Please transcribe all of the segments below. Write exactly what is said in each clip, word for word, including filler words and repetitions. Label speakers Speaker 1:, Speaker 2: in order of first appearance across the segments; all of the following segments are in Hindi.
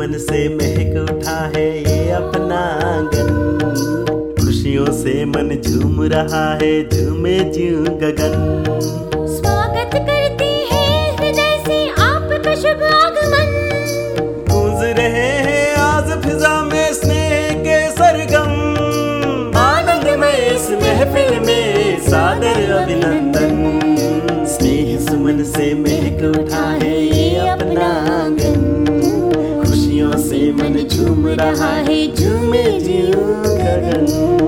Speaker 1: सुमन से महक उठा है ये अपना आंगन। खुशियों से मन झूम रहा है, झूमे ज्यों गगन।
Speaker 2: स्वागत करते हैं हृदय से आपका शुभ आगमन।
Speaker 1: गूंज रहे हैं आज फिजा में स्नेह के सरगम। आनंदमय इस महफिल में सादर अभिनंदन। स्नेह सुमन से महक उठा है ये अपना आंगन। खुशियों से मन झूम रहा है, झूमे ज्यों गगन।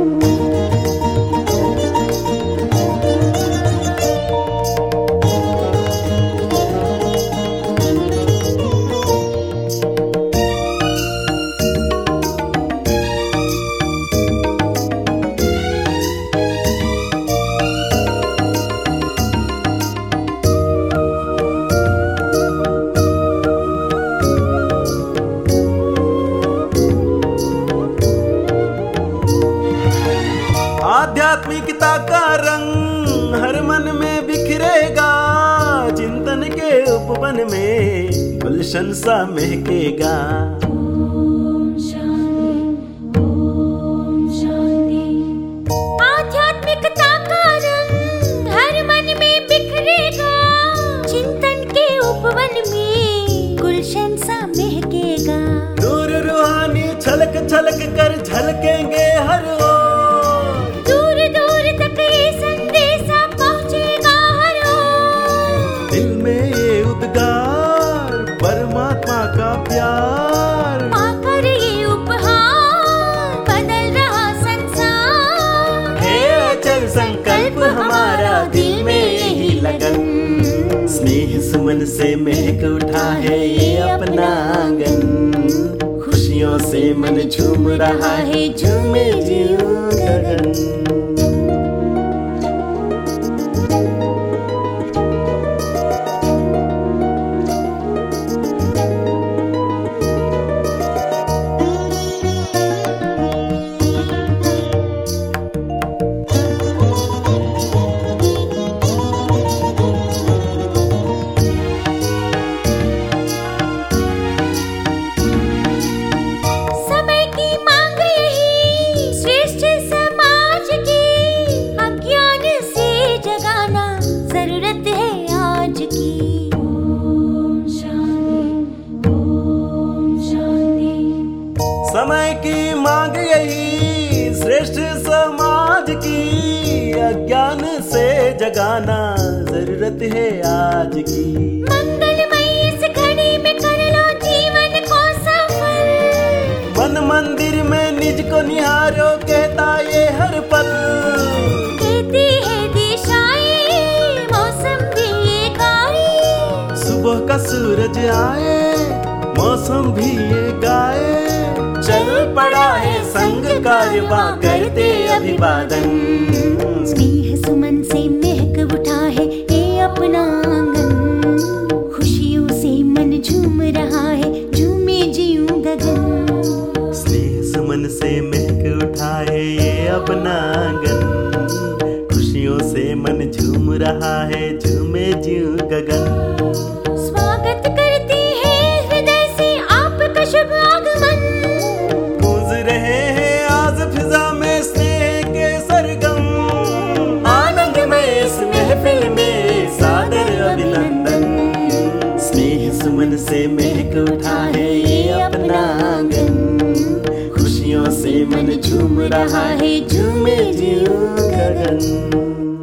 Speaker 1: आध्यात्मिकता का रंग हर मन में बिखरेगा। चिंतन के उपवन में गुलशन सा महकेगा।
Speaker 2: ओम शांति, ओम शांति। आध्यात्मिकता का रंग हर मन में बिखरेगा। चिंतन के उपवन में गुलशन सा महकेगा।
Speaker 1: नूर रूहानी छलक छलक कर झलकेंगे हर ओर। परमात्मा का प्यार
Speaker 2: पाकर ये उपहार बदल रहा संसार।
Speaker 1: है अचल संकल्प हमारा, दिल में यही लगन। स्नेह सुमन से महक उठा है ये अपना आंगन। खुशियों से मन झूम रहा है, झूमे ज्यों गगन। समय की मांग यही श्रेष्ठ समाज की। अज्ञान से जगाना जरूरत है आज की।
Speaker 2: मंगलमय इस घड़ी में कर लो जीवन को सफल।
Speaker 1: मन मंदिर में निज को निहारो कहता ये हर पल।
Speaker 2: कहती है दिशाएं, मौसम भी ये गाए।
Speaker 1: सुबह का सूरज आए, मौसम भी ये गाए। चल पड़ा है संग कारवां करते अभिवादन।
Speaker 2: स्नेह सुमन से महक उठा है ये अपना आंगन। खुशियों से मन झूम रहा है, झूमे ज्यों गगन।
Speaker 1: स्नेह सुमन से महक उठा है ये अपना आंगन। खुशियों से मन झूम रहा है, झूमे ज्यों गगन।
Speaker 2: स्वागत करते हैं हृदय से आपका शुभ आगमन।
Speaker 1: महफिल में सादर अभिनंदन। स्नेह सुमन से महक उठा है ये अपना आंगन। खुशियों से मन झूम रहा है, झूमे ज्यों गगन।